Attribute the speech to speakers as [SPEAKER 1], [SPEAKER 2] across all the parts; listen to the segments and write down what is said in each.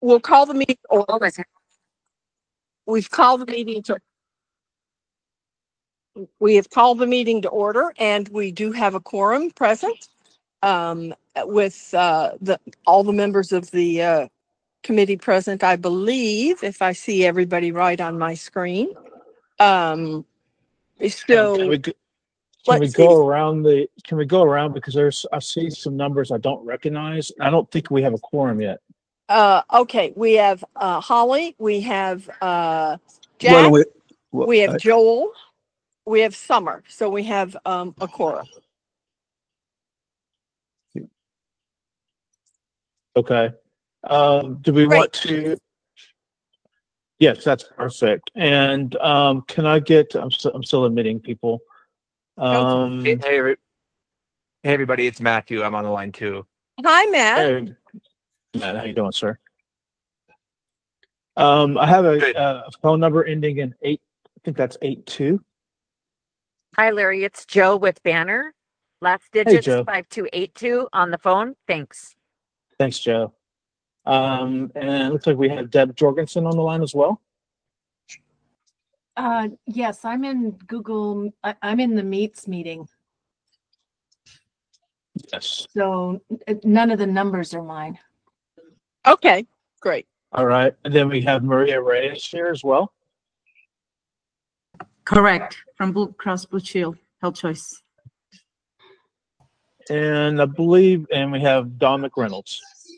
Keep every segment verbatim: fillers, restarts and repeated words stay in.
[SPEAKER 1] we'll call the meeting to order. We've called the meeting to we have called the meeting to order, and we do have a quorum present um, with uh, the all the members of the uh, committee present. I believe, if I see everybody right on my screen. Um, so
[SPEAKER 2] Can we, go-
[SPEAKER 1] let's
[SPEAKER 2] can we
[SPEAKER 1] see.
[SPEAKER 2] go around the? Can we go around because there's I see some numbers I don't recognize. I don't think we have a quorum yet.
[SPEAKER 1] Uh, okay, we have uh, Holly, we have uh,
[SPEAKER 3] Why
[SPEAKER 1] Jack,
[SPEAKER 3] don't we? Well,
[SPEAKER 1] we have
[SPEAKER 3] I-
[SPEAKER 1] Joel, we have Summer, so we have um, a quorum.
[SPEAKER 2] Okay. Um, do we
[SPEAKER 1] Great.
[SPEAKER 2] want to? Yes, that's perfect. And um, can I get? I'm still, I'm still admitting people. Um,
[SPEAKER 4] Hey, hey, every- hey, everybody, it's Matthew. I'm on the line too.
[SPEAKER 1] Hi, Matt.
[SPEAKER 2] Hey, Matt, how you doing, sir? Um, I have a,
[SPEAKER 4] Good.
[SPEAKER 2] a phone number ending in eight. I think that's eight two.
[SPEAKER 5] Hi, Larry. It's Joe with Banner. Last
[SPEAKER 2] Hey,
[SPEAKER 5] digits
[SPEAKER 2] Joe.
[SPEAKER 5] five two eight two on the phone. Thanks.
[SPEAKER 2] Thanks, Joe. Um, and it looks like we have Deb Jorgensen on the line as well.
[SPEAKER 6] Uh, yes, I'm in Google. I, I'm in the Meets meeting,
[SPEAKER 2] Yes.
[SPEAKER 6] so uh, none of the numbers are mine.
[SPEAKER 1] Okay, great.
[SPEAKER 2] All right. And then we have Maria Reyes here as well.
[SPEAKER 7] Correct. From Blue Cross Blue Shield Health Choice.
[SPEAKER 2] And I believe, and we have Don McReynolds.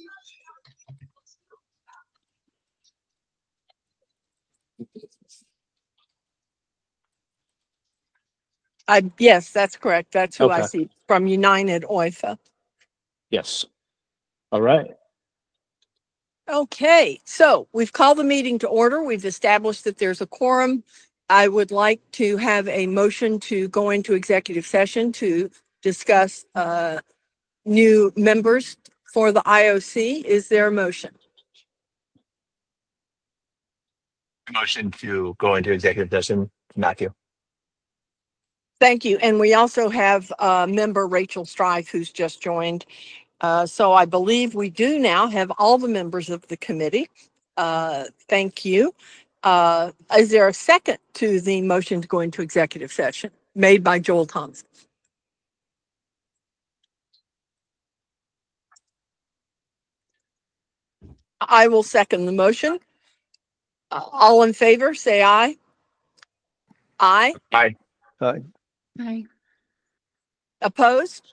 [SPEAKER 1] I yes, that's correct. That's who I
[SPEAKER 2] Okay.
[SPEAKER 1] see from United O I F A.
[SPEAKER 2] Yes. All right.
[SPEAKER 1] Okay, so we've called the meeting to order. We've established that there's a quorum. I would like to have a motion to go into executive session to discuss uh, new members for the I O C. Is there a motion?
[SPEAKER 4] Motion to go into executive session, Matthew.
[SPEAKER 1] Thank you. And we also have uh, member Rachel Strife, who's just joined. Uh, so I believe we do now have all the members of the committee. Uh, thank you. Uh, is there a second to the motion to go into executive session made by Joel Thompson? I will second the motion. Uh, all in favor, say aye. Aye.
[SPEAKER 4] Aye.
[SPEAKER 3] I-
[SPEAKER 7] Hi.
[SPEAKER 1] Opposed?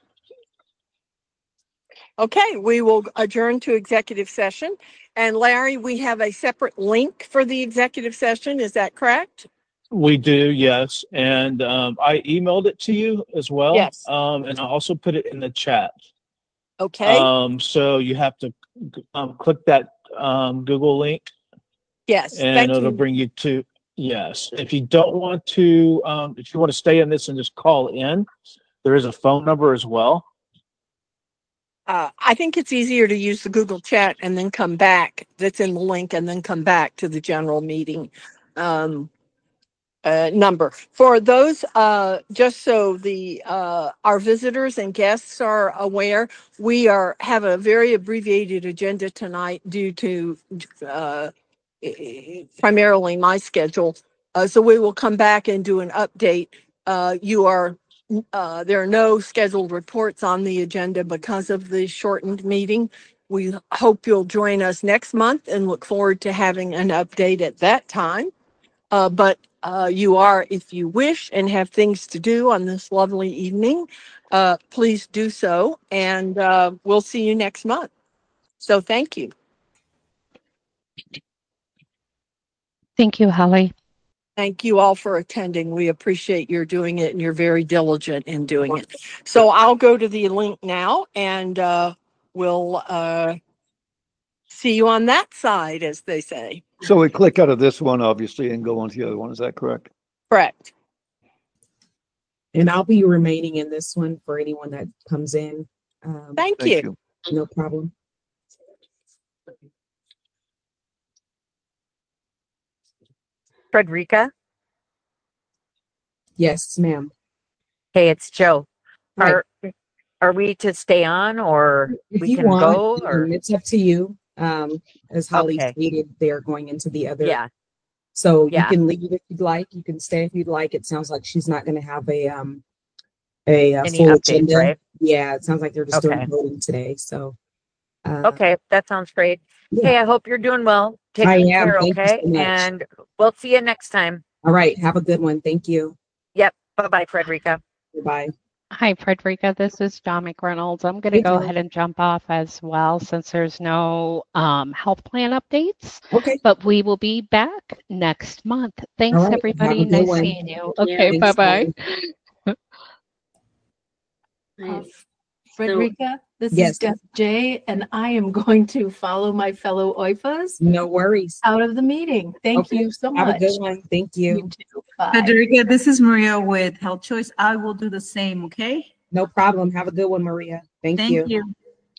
[SPEAKER 1] Okay, we will adjourn to executive session. And Larry, we have a separate link for the executive session. Is that correct?
[SPEAKER 2] We do, yes. And um, I emailed it to you as well.
[SPEAKER 1] Yes.
[SPEAKER 2] Um, and I also put it in the chat.
[SPEAKER 1] Okay.
[SPEAKER 2] Um, so you have to um, click that um, Google link
[SPEAKER 1] Yes.
[SPEAKER 2] and
[SPEAKER 1] Thank
[SPEAKER 2] it'll
[SPEAKER 1] you.
[SPEAKER 2] bring you to, yes. If you don't want to, um, if you want to stay in this and just call in, there is a phone number as well.
[SPEAKER 1] Uh, I think it's easier to use the Google chat and then come back. That's in the link, and then come back to the general meeting um, uh, number. For those, uh, just so the uh, our visitors and guests are aware, we are have a very abbreviated agenda tonight due to uh, primarily my schedule. Uh, so we will come back and do an update. Uh, you are Uh, there are no scheduled reports on the agenda because of the shortened meeting. We hope you'll join us next month and look forward to having an update at that time. Uh, but uh, you are, if you wish and have things to do on this lovely evening, uh, please do so. And uh, we'll see you next month. So thank you.
[SPEAKER 8] Thank you, Holly.
[SPEAKER 1] Thank you all for attending. We appreciate your doing it, and you're very diligent in doing it. So I'll go to the link now, and uh, we'll uh, see you on that side, as they say.
[SPEAKER 3] So we click out of this one, obviously, and go on to the other one. Is that correct?
[SPEAKER 1] Correct.
[SPEAKER 9] And I'll be remaining in this one for anyone that comes in. Um,
[SPEAKER 1] Thank,
[SPEAKER 3] Thank
[SPEAKER 1] you.
[SPEAKER 3] you.
[SPEAKER 9] no problem.
[SPEAKER 5] Frederica.
[SPEAKER 9] Yes, ma'am.
[SPEAKER 5] Hey, it's Joe.
[SPEAKER 9] Hi.
[SPEAKER 5] Are are we to stay on, or
[SPEAKER 9] If
[SPEAKER 5] we
[SPEAKER 9] you
[SPEAKER 5] can
[SPEAKER 9] want,
[SPEAKER 5] go,
[SPEAKER 9] um,
[SPEAKER 5] or
[SPEAKER 9] it's up to you. Um, as Holly
[SPEAKER 5] Okay.
[SPEAKER 9] stated, they are going into the other.
[SPEAKER 5] Yeah.
[SPEAKER 9] So you
[SPEAKER 5] Yeah.
[SPEAKER 9] can leave if you'd like. You can stay if you'd like. It sounds like she's not going to have a um a, uh
[SPEAKER 5] Any
[SPEAKER 9] full
[SPEAKER 5] updates,
[SPEAKER 9] agenda.
[SPEAKER 5] right?
[SPEAKER 9] Yeah, it sounds like they're just
[SPEAKER 5] Okay.
[SPEAKER 9] doing voting today. So uh,
[SPEAKER 5] Okay. That sounds great.
[SPEAKER 9] yeah,
[SPEAKER 5] Hey, I hope you're doing well. Take
[SPEAKER 9] I
[SPEAKER 5] good
[SPEAKER 9] am.
[SPEAKER 5] care,
[SPEAKER 9] Thank you
[SPEAKER 5] okay?
[SPEAKER 9] so much.
[SPEAKER 5] And we'll see you next time.
[SPEAKER 9] All right, have a good one. Thank you.
[SPEAKER 5] Yep. Bye-bye, Frederica.
[SPEAKER 9] Goodbye.
[SPEAKER 8] Hi, Frederica. This is John McReynolds. I'm going to
[SPEAKER 9] Hey,
[SPEAKER 8] go
[SPEAKER 9] John.
[SPEAKER 8] ahead and jump off as well since there's no um, health plan updates,
[SPEAKER 9] Okay.
[SPEAKER 8] but we will be back next month.
[SPEAKER 9] All
[SPEAKER 8] Thanks,
[SPEAKER 9] right. Have a
[SPEAKER 8] everybody.
[SPEAKER 9] good
[SPEAKER 8] Nice
[SPEAKER 9] one.
[SPEAKER 8] seeing you.
[SPEAKER 10] Thank you.
[SPEAKER 8] Okay,
[SPEAKER 9] Thanks.
[SPEAKER 8] bye-bye.
[SPEAKER 9] Bye.
[SPEAKER 6] Uh,
[SPEAKER 10] Nice.
[SPEAKER 6] Frederica, this
[SPEAKER 9] Yes.
[SPEAKER 6] is Deb J, and I am going to follow my fellow O I F As
[SPEAKER 9] No worries.
[SPEAKER 6] out of the meeting. Thank
[SPEAKER 9] Okay.
[SPEAKER 6] you so
[SPEAKER 9] Have a
[SPEAKER 6] much.
[SPEAKER 9] good one. Thank
[SPEAKER 6] You
[SPEAKER 9] you.
[SPEAKER 6] too. Bye.
[SPEAKER 7] Federica, this is Maria with Health Choice. I will do the same, okay?
[SPEAKER 9] No problem. Have a good one, Maria. Thank,
[SPEAKER 7] Thank
[SPEAKER 9] you.
[SPEAKER 7] you.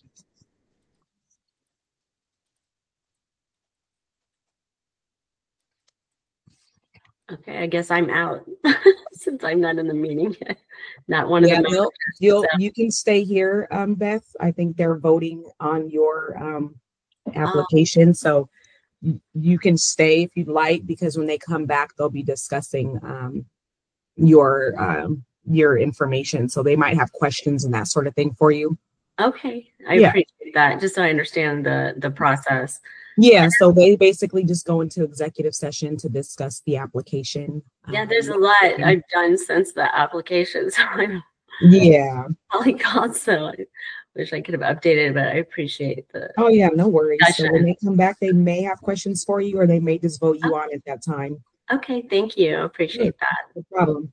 [SPEAKER 10] Okay, I guess I'm out since I'm not in the meeting yet. Not one of
[SPEAKER 9] Yeah,
[SPEAKER 10] the
[SPEAKER 9] no,
[SPEAKER 10] members.
[SPEAKER 9] you'll
[SPEAKER 10] so-
[SPEAKER 9] you can stay here, um, Beth. I think they're voting on your um
[SPEAKER 10] Oh,
[SPEAKER 9] application, so y- you can stay if you'd like, because when they come back, they'll be discussing um your um your information. So they might have questions and that sort of thing for you.
[SPEAKER 10] okay, I
[SPEAKER 9] Yeah.
[SPEAKER 10] appreciate that. Just so I understand the the process.
[SPEAKER 9] Yeah, so they basically just go into executive session to discuss the application.
[SPEAKER 10] Yeah, there's
[SPEAKER 9] Um,
[SPEAKER 10] a lot I've done since the application, so I'm
[SPEAKER 9] yeah.
[SPEAKER 10] probably gone. So I wish I could have updated, but I appreciate the
[SPEAKER 9] Oh yeah, no worries. So when
[SPEAKER 10] discussion.
[SPEAKER 9] they come back, they may have questions for you, or they may just vote you
[SPEAKER 10] Oh,
[SPEAKER 9] on at that time.
[SPEAKER 10] okay, thank you. I
[SPEAKER 9] Yeah,
[SPEAKER 10] appreciate that.
[SPEAKER 9] no problem.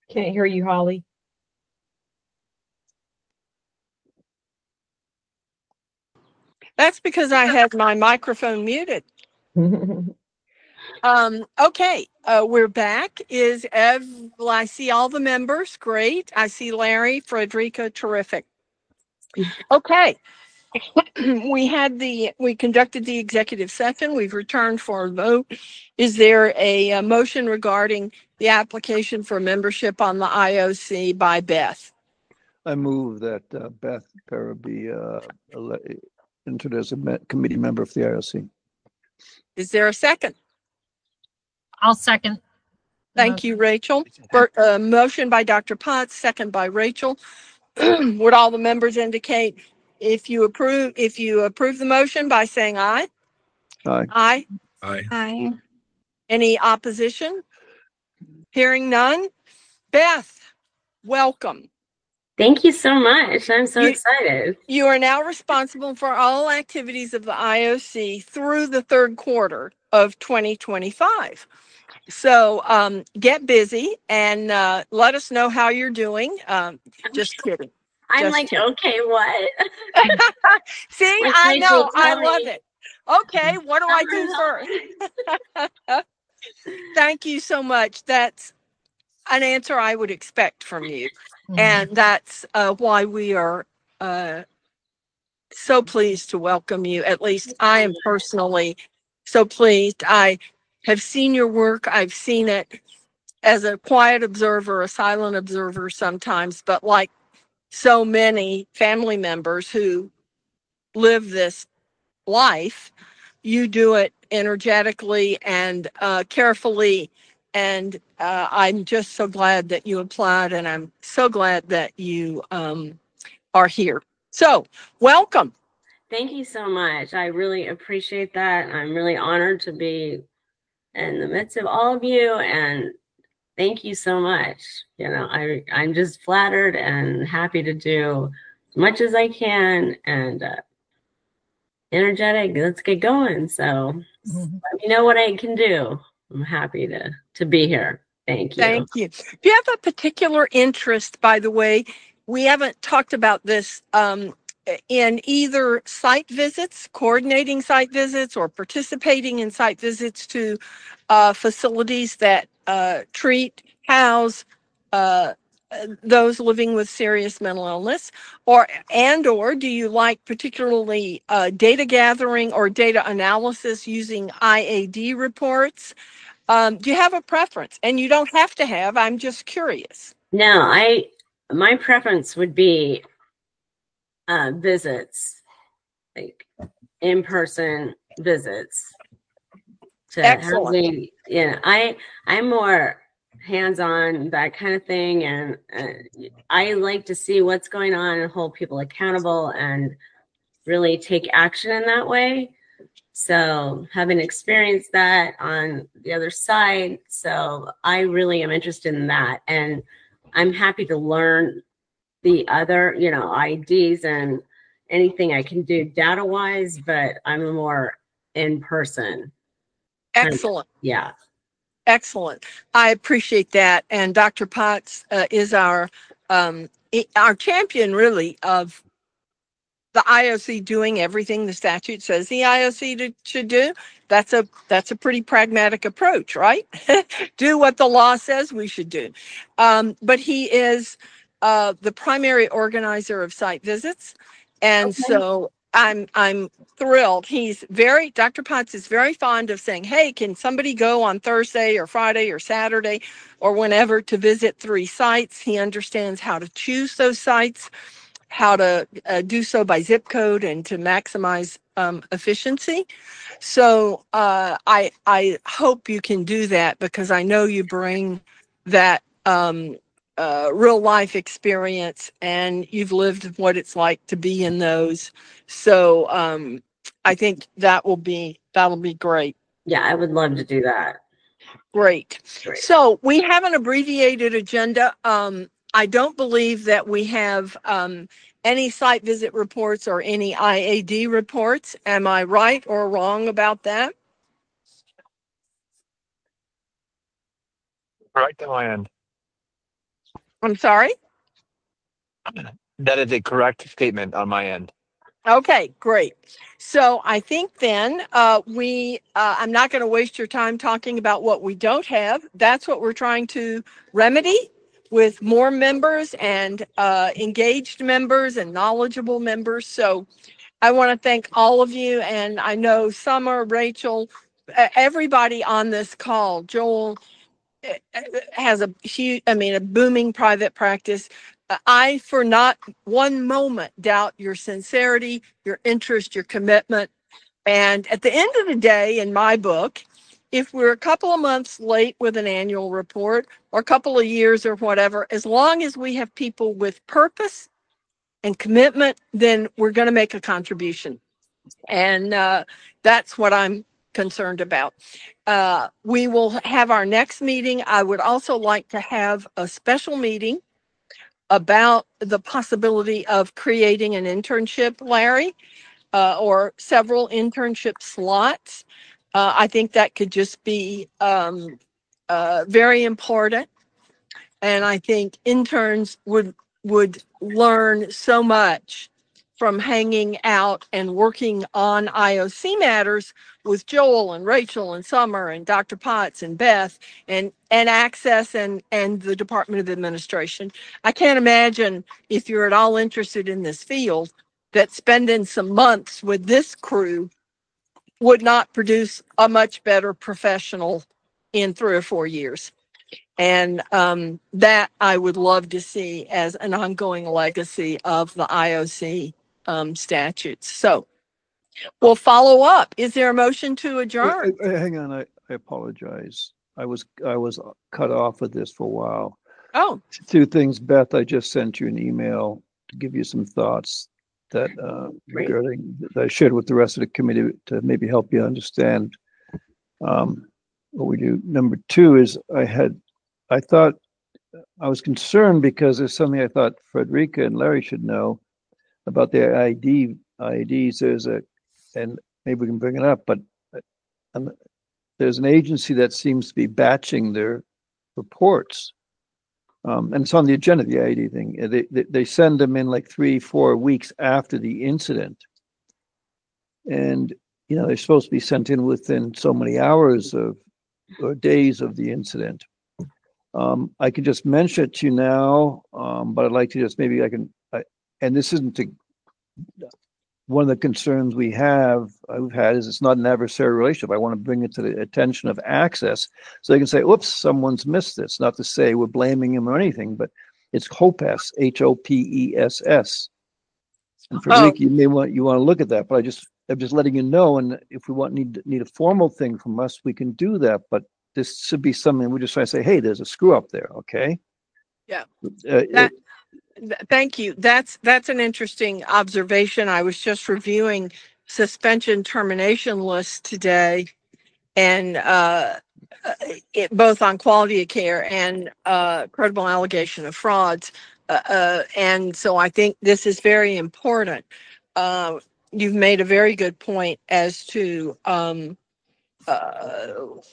[SPEAKER 9] Can't hear you, Holly.
[SPEAKER 1] That's because I had my microphone muted. Um, okay, uh, we're back. Is Ev? Well, I see all the members. Great. I see Larry, Frederica. Terrific. Okay. we had the we conducted the executive session. We've returned for a vote. Is there a, a motion regarding the application for membership on the I O C by Beth?
[SPEAKER 3] I move that uh, Beth Para be uh, ele- entered as a me- committee member of the I O C.
[SPEAKER 1] Is there a second?
[SPEAKER 7] I'll second.
[SPEAKER 1] Thank you, Rachel. For, uh, motion by Doctor Potts, second by Rachel. Would all the members indicate if you approve if you approve the motion by saying aye?
[SPEAKER 3] Aye.
[SPEAKER 1] Aye.
[SPEAKER 4] Aye.
[SPEAKER 10] Hi.
[SPEAKER 1] Any opposition? Hearing none. Beth, welcome.
[SPEAKER 10] Thank you so much. I'm so
[SPEAKER 1] You-
[SPEAKER 10] excited.
[SPEAKER 1] You are now responsible for all activities of the I O C through the third quarter of twenty twenty-five. So um, get busy and uh, let us know how you're doing. Um, just kidding.
[SPEAKER 10] I'm
[SPEAKER 1] Just
[SPEAKER 10] like,
[SPEAKER 1] kidding.
[SPEAKER 10] okay, what?
[SPEAKER 1] See,
[SPEAKER 10] Like,
[SPEAKER 1] I
[SPEAKER 10] Rachel,
[SPEAKER 1] know. I
[SPEAKER 10] tell
[SPEAKER 1] love
[SPEAKER 10] me.
[SPEAKER 1] it. Okay, what do I do
[SPEAKER 10] Tell me.
[SPEAKER 1] first? Thank you so much. That's an answer I would expect from you. And that's uh, why we are uh, so pleased to welcome you. At least I am personally so pleased. I have seen your work. I've seen it as a quiet observer, a silent observer sometimes, but like so many family members who live this life, you do it energetically and uh, carefully. And uh, I'm just so glad that you applied, and I'm so glad that you um, are here. So, welcome.
[SPEAKER 10] Thank you so much. I really appreciate that. I'm really honored to be in the midst of all of you, and thank you so much. You know, I I'm just flattered and happy to do as much as I can, and uh, energetic. Let's get going. So let me know what I can do. I'm happy to to be here. Thank you.
[SPEAKER 1] Thank you. Do you have a particular interest, by the way? We haven't talked about this um, in either site visits, coordinating site visits, or participating in site visits to uh, facilities that uh, treat, house uh, those living with serious mental illness, or and or do you like particularly uh, data gathering or data analysis using I A D reports? Um, do you have a preference? And you don't have to have, I'm just curious.
[SPEAKER 10] No, I my preference would be uh, visits, like in-person visits to
[SPEAKER 1] Excellent.
[SPEAKER 10] housing. Yeah, I I'm more hands-on, that kind of thing, and uh, I like to see what's going on and hold people accountable and really take action in that way. So having experienced that on the other side, so I really am interested in that, and I'm happy to learn the other, you know, I Ds and anything I can do data wise, but I'm more in person. kind of-
[SPEAKER 1] Excellent.
[SPEAKER 10] Yeah.
[SPEAKER 1] Excellent. I appreciate that. And Doctor Potts uh, is our um, i- our champion, really, of the I O C doing everything the statute says the I O C to, should do. That's a that's a pretty pragmatic approach, right? Do what the law says we should do. Um, but he is uh, the primary organizer of site visits, and
[SPEAKER 10] Okay.
[SPEAKER 1] so I'm I'm thrilled. He's very Doctor Potts is very fond of saying, "Hey, can somebody go on Thursday or Friday or Saturday or whenever to visit three sites?" He understands how to choose those sites, how to uh, do so by zip code and to maximize um, efficiency. So uh, I I hope you can do that because I know you bring that um, uh, real life experience and you've lived what it's like to be in those. So um, I think that will be that'll be great.
[SPEAKER 10] Yeah, I would love to do that.
[SPEAKER 1] Great.
[SPEAKER 10] Great.
[SPEAKER 1] So we have an abbreviated agenda. Um, I don't believe that we have um, any site visit reports or any I A D reports. Am I right or wrong about that?
[SPEAKER 4] Right to my end.
[SPEAKER 1] I'm sorry.
[SPEAKER 4] That is a correct statement on my end.
[SPEAKER 1] Okay, great. So I think then uh, we, uh, I'm not going to waste your time talking about what we don't have. That's what we're trying to remedy with more members and uh, engaged members and knowledgeable members. So I want to thank all of you. And I know Summer, Rachel, uh, everybody on this call, Joel, has a huge, I mean, a booming private practice. I, for not one moment, doubt your sincerity, your interest, your commitment. And at the end of the day, in my book, if we're a couple of months late with an annual report or a couple of years or whatever, as long as we have people with purpose and commitment, then we're going to make a contribution. And uh, that's what I'm concerned about. Uh, we will have our next meeting. I would also like to have a special meeting about the possibility of creating an internship, Larry, uh, or several internship slots. Uh, I think that could just be um, uh, very important. And I think interns would would learn so much from hanging out and working on I O C matters with Joel and Rachel and Summer and Doctor Potts and Beth and and Access and and the Department of Administration. I can't imagine, if you're at all interested in this field, that spending some months with this crew would not produce a much better professional in three or four years. And um, that I would love to see as an ongoing legacy of the I O C um, statutes. So we'll follow up. Is there a motion to
[SPEAKER 3] Hey,
[SPEAKER 1] adjourn?
[SPEAKER 3] hey, hang on, I, I apologize. I was, I was cut off of this for a while.
[SPEAKER 1] Oh,
[SPEAKER 3] Two things, Beth, I just sent you an email to give you some thoughts that, uh, regarding, that I shared with the rest of the committee to maybe help you understand, um, what we do. Number two is I had, I thought, I was concerned because there's something I thought Frederica and Larry should know about their I D, I E Ds. There's a, and maybe we can bring it up, but um, there's an agency that seems to be batching their reports. Um, and it's on the agenda, the I E D thing. They, they, they send them in like three, four weeks after the incident. And, you know, they're supposed to be sent in within so many hours of, or days of the incident. Um, I can just mention it to you now, um, but I'd like to just, maybe I can, I, and this isn't to, one of the concerns we have, I've had, is it's not an adversarial relationship. I want to bring it to the attention of Access so they can say, oops, someone's missed this. Not to say we're blaming him or anything, but it's HOPES, H O P E S S. And for
[SPEAKER 1] Oh.
[SPEAKER 3] Rick, you may want, you want to look at that, but I just, I'm just letting you know. And if we want, need, need a formal thing from us, we can do that. But this should be something we're just trying to say, hey, there's a screw up there. Okay.
[SPEAKER 1] Yeah.
[SPEAKER 3] Uh,
[SPEAKER 1] That, th- thank you. That's that's an interesting observation. I was just reviewing suspension termination lists today, and uh, uh, it, both on quality of care and uh, credible allegation of frauds. Uh, uh, and so I think this is very important. Uh, you've made a very good point as to um, uh,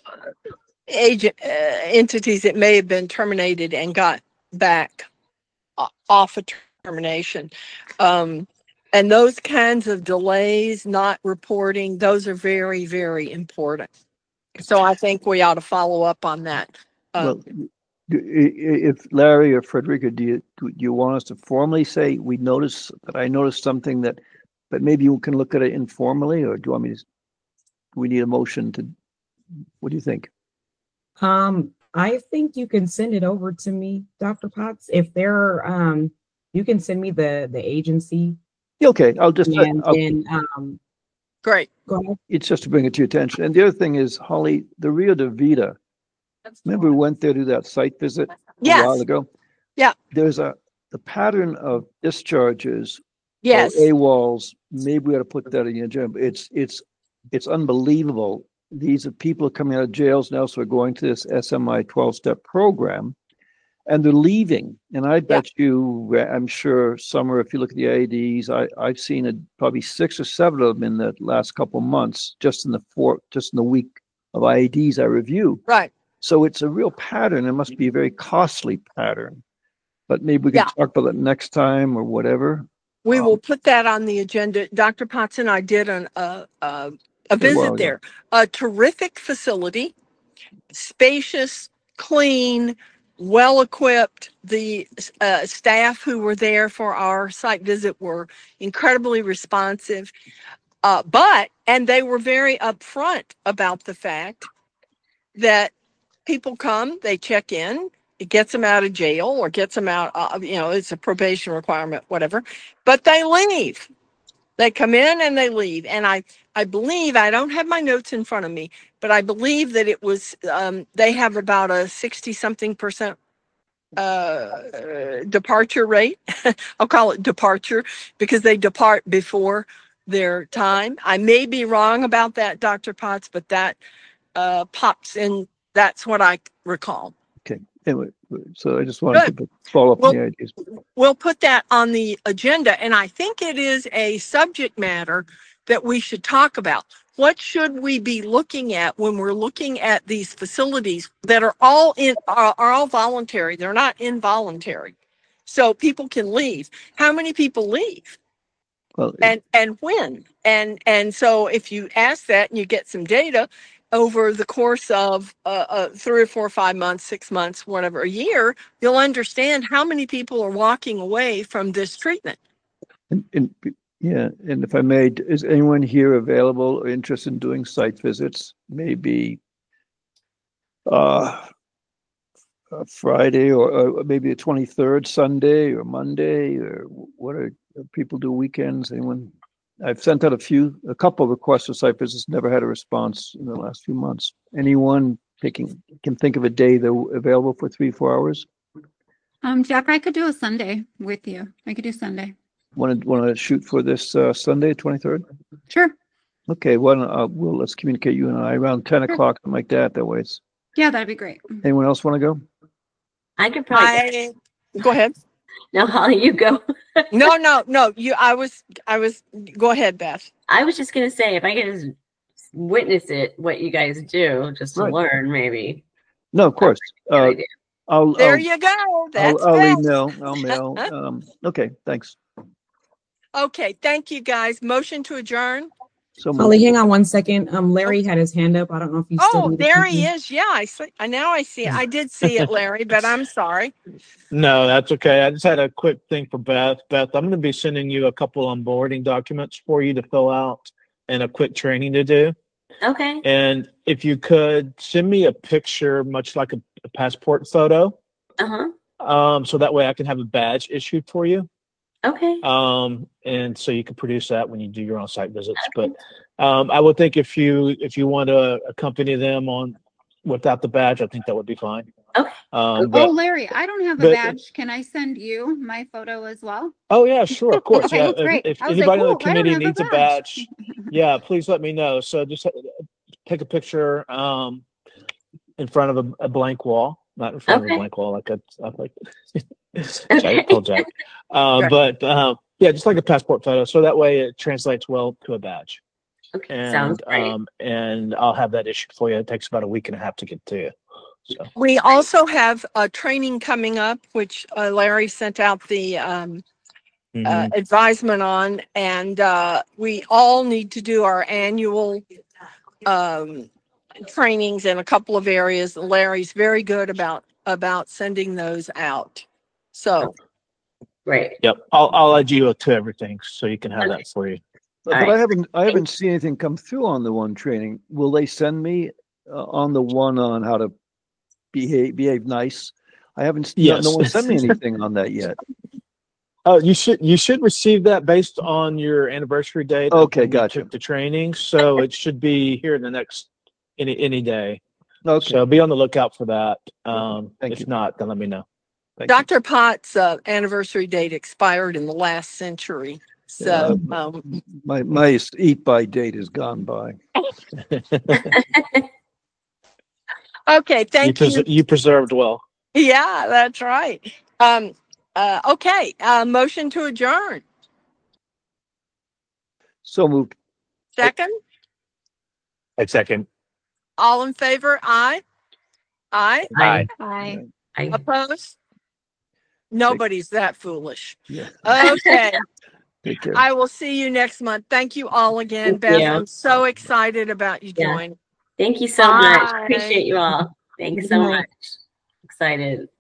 [SPEAKER 1] agent uh, entities that may have been terminated and got back o- off of termination. Um, and those kinds of delays, not reporting, those are very, very important. So I think we ought to follow up on that.
[SPEAKER 3] Well,
[SPEAKER 1] Um,
[SPEAKER 3] do- i- i- if Larry or Frederica, do you, do you want us to formally say, we noticed that I noticed something that, but maybe you can look at it informally, or do you want me to, do we need a motion to, what do you think?
[SPEAKER 9] Um, I think you can send it over to me, Doctor Potts. If there, um, you can send me the the agency,
[SPEAKER 3] Yeah, okay, I'll just,
[SPEAKER 9] and
[SPEAKER 3] I'll-
[SPEAKER 9] then um,
[SPEAKER 1] great.
[SPEAKER 9] go ahead.
[SPEAKER 3] it's just to bring it to your attention. And the other thing is, Holly, the Rio de Vida, remember we went there to that site visit a while
[SPEAKER 1] Yes,
[SPEAKER 3] ago?
[SPEAKER 1] Yeah.
[SPEAKER 3] There's a, the pattern of discharges
[SPEAKER 1] yes.
[SPEAKER 3] or AWOLs, maybe we ought to put that in your agenda. It's, it's, it's unbelievable. These are people coming out of jails now, so we're going to this S M I twelve-step program, and they're leaving. And I bet you, I'm sure, Summer, if you look at the I E Ds, I, I've seen a, probably six or seven of them in the last couple of months, just in the four, just in the week of I E Ds I review.
[SPEAKER 1] Right.
[SPEAKER 3] So it's a real pattern. It must be a very costly pattern. but maybe we can
[SPEAKER 1] Yeah.
[SPEAKER 3] talk about it next time or whatever.
[SPEAKER 1] We
[SPEAKER 3] Um,
[SPEAKER 1] will put that on the agenda. Doctor Potts and I did an, uh, uh, a
[SPEAKER 3] A while
[SPEAKER 1] visit
[SPEAKER 3] ago.
[SPEAKER 1] there. A terrific facility, spacious, clean, well equipped. The uh, staff who were there for our site visit were incredibly responsive. Uh, but, and they were very upfront about the fact that people come, they check in, it gets them out of jail or gets them out, uh, you know, it's a probation requirement, whatever, but they leave. They come in and they leave. And I, I believe, I don't have my notes in front of me, but I believe that it was, um, they have about a sixty something percent uh, departure rate. I'll call it departure because they depart before their time. I may be wrong about that, Doctor Potts, but that uh, pops in. That's what I recall.
[SPEAKER 3] Okay. Anyway, so I just wanted
[SPEAKER 1] Good.
[SPEAKER 3] to follow up
[SPEAKER 1] Well,
[SPEAKER 3] on the ideas.
[SPEAKER 1] We'll put that on the agenda, and I think it is a subject matter that we should talk about. What should we be looking at when we're looking at these facilities that are all in are, are all voluntary? They're not involuntary, so people can leave. How many people leave?
[SPEAKER 3] Well,
[SPEAKER 1] and and when? And and so if you ask that and you get some data over the course of uh, uh, three or four, five months, six months, whatever, a year, you'll understand how many people are walking away from this treatment.
[SPEAKER 3] and, and yeah, and if I may, is anyone here available or interested in doing site visits? Maybe uh, uh Friday or, or maybe the twenty-third, Sunday or Monday, or what are people do weekends? Anyone? I've sent out a few, a couple of requests for site visits, never had a response in the last few months. Anyone taking can think of a day they're available for three, four hours?
[SPEAKER 11] Um, Jack, I could do a Sunday with you. I could do Sunday.
[SPEAKER 3] Want to want to shoot for this uh, Sunday, twenty-third?
[SPEAKER 11] Sure.
[SPEAKER 3] Okay, well, uh, we'll let's communicate you and I around ten
[SPEAKER 11] Sure.
[SPEAKER 3] o'clock, something like that. That way, it's.
[SPEAKER 11] Yeah, that'd be great.
[SPEAKER 3] Anyone else want to go?
[SPEAKER 10] I could probably.
[SPEAKER 1] I go ahead.
[SPEAKER 10] No, Holly, you go.
[SPEAKER 1] No, no, no. You. I was. I was. Go ahead, Beth.
[SPEAKER 10] I was just gonna say if I could just witness it, what you guys do, just to
[SPEAKER 3] Right.
[SPEAKER 10] learn, maybe.
[SPEAKER 3] No, of course.
[SPEAKER 10] Good
[SPEAKER 3] Uh,
[SPEAKER 10] idea.
[SPEAKER 3] I'll.
[SPEAKER 1] There
[SPEAKER 3] I'll,
[SPEAKER 1] you go. That's
[SPEAKER 3] I'll, I'll
[SPEAKER 1] Beth.
[SPEAKER 3] email. I'll mail. Um, okay, thanks.
[SPEAKER 1] Okay. Thank you, guys. Motion to adjourn.
[SPEAKER 3] So moved.
[SPEAKER 9] Holly, hang on one second. Um, Larry had his hand up. I don't know if you still.
[SPEAKER 1] Oh,
[SPEAKER 9] need to
[SPEAKER 1] there
[SPEAKER 9] come
[SPEAKER 1] he
[SPEAKER 9] in.
[SPEAKER 1] is. Yeah, I see. I now I see. It. I did see it, Larry, but I'm sorry.
[SPEAKER 2] No, that's okay. I just had a quick thing for Beth. Beth, I'm going to be sending you a couple onboarding documents for you to fill out and a quick training to do.
[SPEAKER 10] Okay.
[SPEAKER 2] And if you could send me a picture, much like a, a passport photo,
[SPEAKER 10] Uh huh.
[SPEAKER 2] um, so that way I can have a badge issued for you.
[SPEAKER 10] Okay.
[SPEAKER 2] Um, and so you can produce that when you do your on-site visits. But um, I would think if you if you want to accompany them on without the badge, I think that would be fine.
[SPEAKER 10] Okay.
[SPEAKER 2] Um,
[SPEAKER 11] Oh,
[SPEAKER 2] but,
[SPEAKER 11] Larry, I don't have a
[SPEAKER 2] but-
[SPEAKER 11] badge. Can I send you my photo as well?
[SPEAKER 2] oh yeah, sure, of course.
[SPEAKER 11] Okay,
[SPEAKER 2] Yeah,
[SPEAKER 11] great.
[SPEAKER 2] if, if
[SPEAKER 11] I was like,
[SPEAKER 2] anybody on the
[SPEAKER 11] "Cool, I don't
[SPEAKER 2] committee
[SPEAKER 11] have a
[SPEAKER 2] needs a
[SPEAKER 11] badge."
[SPEAKER 2] badge, yeah, please let me know. So just uh, take a picture um, in front of a, a blank wall, not in front of
[SPEAKER 10] Okay.
[SPEAKER 2] a blank wall, like a, like.
[SPEAKER 10] Okay.
[SPEAKER 2] I told Jack. Um,
[SPEAKER 1] Right.
[SPEAKER 2] But um, yeah, just like a passport photo, so that way it translates well to a badge.
[SPEAKER 10] Okay.
[SPEAKER 2] And
[SPEAKER 10] Sounds great.
[SPEAKER 2] um, and I'll have that issued for you. It takes about a week and a half to get to you. So
[SPEAKER 1] We also have a training coming up, which uh, Larry sent out the um, uh,
[SPEAKER 2] mhm.
[SPEAKER 1] advisement on, and uh, we all need to do our annual um, trainings in a couple of areas. Larry's very good about about sending those out. So
[SPEAKER 10] Great.
[SPEAKER 2] Yep, I'll I'll add you to everything so you can have
[SPEAKER 10] Okay.
[SPEAKER 2] that for you.
[SPEAKER 3] But
[SPEAKER 10] All
[SPEAKER 3] I
[SPEAKER 10] right.
[SPEAKER 3] haven't. I haven't seen anything come through on the one training. Will they send me uh, on the one on how to behave behave nice? I haven't. No,
[SPEAKER 2] Yes.
[SPEAKER 3] no one sent me anything on that yet.
[SPEAKER 2] Oh, you should you should receive that based on your anniversary date. of
[SPEAKER 3] Okay,
[SPEAKER 2] when you
[SPEAKER 3] gotcha.
[SPEAKER 2] Took the training, so it should be here in the next any any day.
[SPEAKER 3] Okay.
[SPEAKER 2] So be on the lookout for that. Um,
[SPEAKER 3] Thank
[SPEAKER 2] if
[SPEAKER 3] you.
[SPEAKER 2] not, then let me know.
[SPEAKER 3] Thank you.
[SPEAKER 1] Doctor Potts' uh, anniversary date expired in the last century. So um,
[SPEAKER 3] My my eat by date has gone by.
[SPEAKER 1] okay,
[SPEAKER 2] you,
[SPEAKER 1] thank you.
[SPEAKER 2] pres- you preserved well.
[SPEAKER 1] Yeah, that's right. Um, uh, okay, uh, motion to adjourn.
[SPEAKER 3] So moved.
[SPEAKER 1] Second,
[SPEAKER 4] A second.
[SPEAKER 1] all in favor? Aye. Aye.
[SPEAKER 4] Aye.
[SPEAKER 11] Bye.
[SPEAKER 10] I
[SPEAKER 1] Opposed? Nobody's that foolish.
[SPEAKER 3] Yeah.
[SPEAKER 1] Okay.
[SPEAKER 3] Take care.
[SPEAKER 1] I will see you next month. Thank you all again,
[SPEAKER 10] Thank
[SPEAKER 1] Beth.
[SPEAKER 10] you.
[SPEAKER 1] I'm so excited about you
[SPEAKER 10] Yeah.
[SPEAKER 1] joining.
[SPEAKER 10] Thank you so much.
[SPEAKER 1] Bye.
[SPEAKER 10] Appreciate you all. Thanks so much. Excited.